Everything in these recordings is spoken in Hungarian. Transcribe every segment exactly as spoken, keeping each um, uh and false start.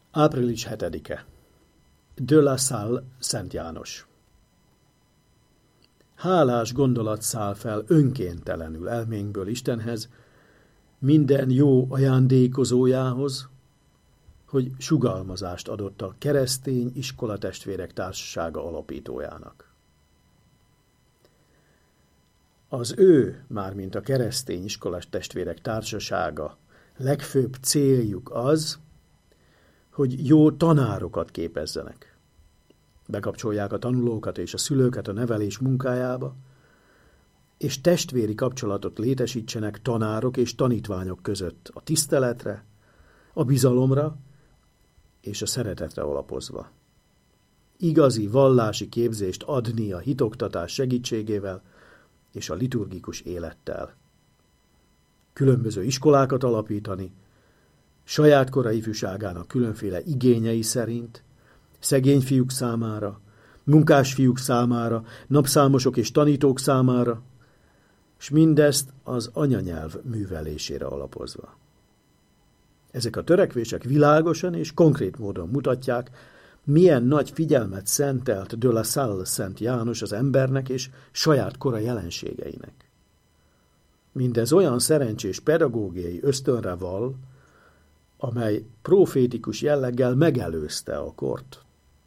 április hetedike. De La Salle, Szent János. Hálás gondolat száll fel önkéntelenül elménkből Istenhez, minden jó ajándékozójához, hogy sugalmazást adott a Keresztény Iskolatestvérek Társasága alapítójának. Az ő, mármint a Keresztény Iskolatestvérek Társasága legfőbb céljuk az, hogy jó tanárokat képezzenek. Bekapcsolják a tanulókat és a szülőket a nevelés munkájába, és testvéri kapcsolatot létesítsenek tanárok és tanítványok között a tiszteletre, a bizalomra és a szeretetre alapozva. Igazi vallási képzést adni a hitoktatás segítségével és a liturgikus élettel. Különböző iskolákat alapítani, saját kora ifjúságának különféle igényei szerint, szegény fiúk számára, munkás fiúk számára, napszámosok és tanítók számára, és mindezt az anyanyelv művelésére alapozva. Ezek a törekvések világosan és konkrét módon mutatják, milyen nagy figyelmet szentelt De La Salle Szent János az embernek és saját kora jelenségeinek. Mindez olyan szerencsés pedagógiai ösztönre val, amely profétikus jelleggel megelőzte a kort.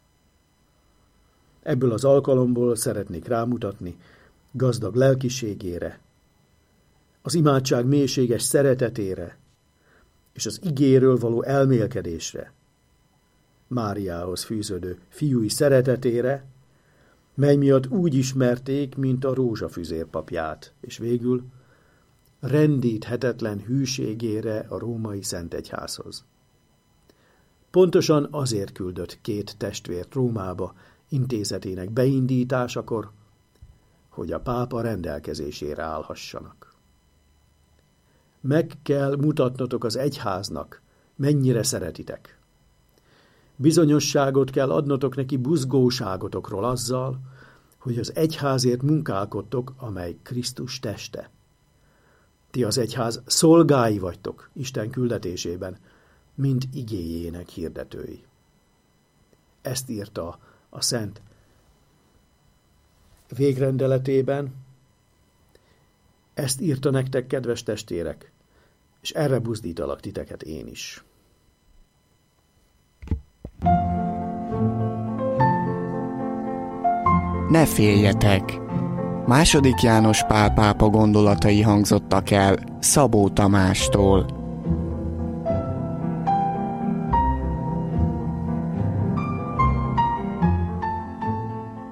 Ebből az alkalomból szeretnék rámutatni gazdag lelkiségére, az imádság mélységes szeretetére és az igéről való elmélkedésre, Máriához fűződő fiúi szeretetére, mely miatt úgy ismerték, mint a rózsafüzérpapját, és végül rendíthetetlen hűségére a római Szentegyházhoz. Pontosan azért küldött két testvért Rómába intézetének beindításakor, hogy a pápa rendelkezésére állhassanak. Meg kell mutatnotok az egyháznak, mennyire szeretitek. Bizonyosságot kell adnotok neki buzgóságotokról azzal, hogy az egyházért munkálkodtok, amely Krisztus teste. Ti az egyház szolgái vagytok Isten küldetésében, mint igéjének hirdetői. Ezt írta a Szent végrendeletében, ezt írta nektek, kedves testvérek, és erre buzdítalak titeket én is. Ne féljetek! Második János Pál pápa gondolatai hangzottak el Szabó Tamástól.